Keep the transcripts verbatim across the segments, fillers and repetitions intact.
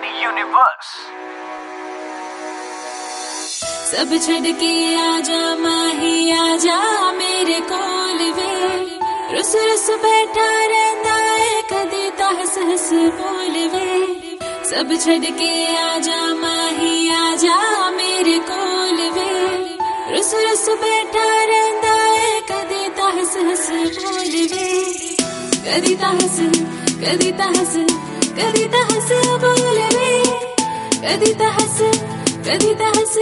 Universe. सब छड़ के आजा माही आजा मेरे कोल वे, रुस रुस बैठा रहता है कदी तहस हस बोल वे। सब छड़ के आजा माही आजा मेरे कोल वे, रुस रुस बैठा रहता है कदी तहस हस बोल वे। कदी तहस कदी तहस कदी तहस बोल वे, कदी तहस कदी तहस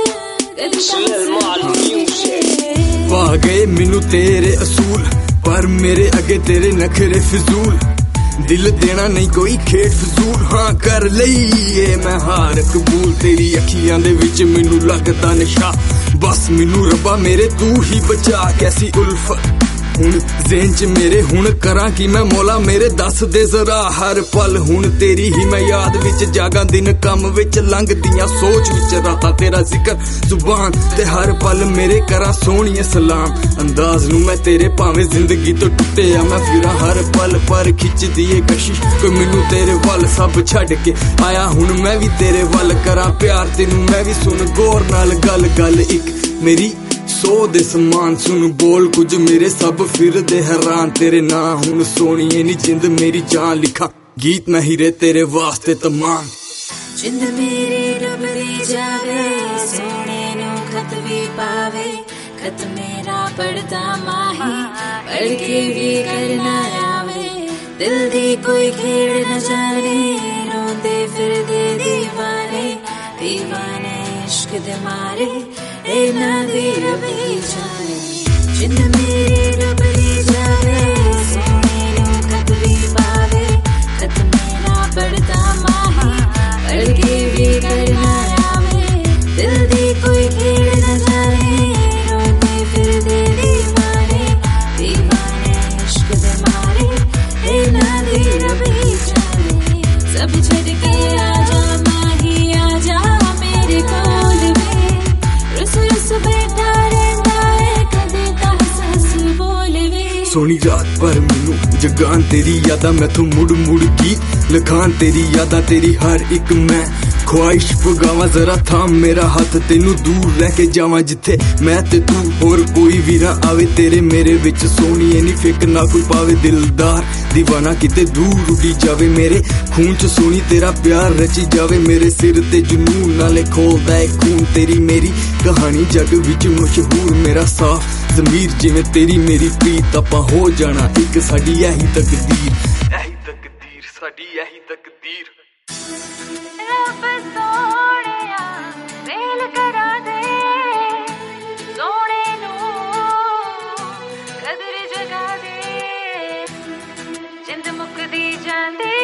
पा गए मैनू तेरे असूल, पर मेरे अगे तेरे नखरे फिजूल। दिल देना नहीं कोई खेड फजूल, हाँ कर लईए मैं हार कबूल। तेरी अखियां दे विच मैनू लगदा नशा, बस मैनू रब्बा मेरे तू ही बचा। कैसी उल्फत हुण ज़हन च मेरे, हुण करां कि मैं मौला मेरे दस दे जरा। हर पल हुण तेरी ही मैं याद विच जागा, दिन कम विच लंघदियां सोच विच रातां तेरा जिक्र जुबान ते हर पल मेरे करा सोहणिए सलाम। अंदाज नू मैं तेरे भावें जिंदगी तो टुटिया मैं फिरां हर पल, पर खिचदी ए कशिश कोई मैनू तेरे वल। सब छड्ड के आया हुण मैं भी तेरे वल, करां प्यार तेनू मैं भी सुन गौर नाल गल गल। इक मेरी सौ दे समान सुन बोल कुछ मेरे, सब फिर दे हैरान तेरे ना। हुण सोहणिए नी जिंद मेरी जान, लिखा गीत नहीं रे तेरे वास्ते तमाम। जिंद मेरी डुबरी जावे सोने नू खत भी पावे, खत मेरा पढ़दा माही पढ़ के भी करना आवे। दिल दी कोई खेड़ न जाने, रोंदे फिर दे दीवाने, दीवाने इश्क दे मारे ए ना दी रबी जाने। जिंद मेरी डुबरी जावे सोने नू खत भी पावे, खत मेरा पढ़दा माही पढ़ के भी करना आवे। दिल दी कोई खेड़ न जाने, रोंदे फिर दे दीवाने, दीवाने इश्क दे मारे ए ना दी रबी जाने। सब छड़ के आजा माही आजा मेरे कोल वे, रुस रुस बैठा रहता है कदे तहस हस बोल वे। सोनी रात पर मैनू जगान तेरी यादा, मैं तू मुड़ मुड़ गीत लिखान तेरी यादा। तेरी हर एक मैं ख्वाहिश पगावा, जरा थाम मेरा हाथ तेनू दूर रह के जावा जिथे मैं ते तू होर कोई भी ना आवे। तेरे मेरे विच सोहणिए नी फिक ना कोई पावे, दिलदार दीवाना किते दूर उड़ी जावे। मेरे खून च सोहणी तेरा प्यार रची जावे, मेरे सिर ते जुनून नाले खोलदा है खून। तेरी मेरी कहानी जग विच मशहूर, मेरा साफ ज़मीर जिवें तेरी मेरी प्रीत। आपां हो जाना इक साडी यही तकदीर, यही तकदीर साडी यही तकदीर। रब सोहणिया मेल करा दे, सोहणे नू कदर जगा दे। जिंद मुकदी जांदी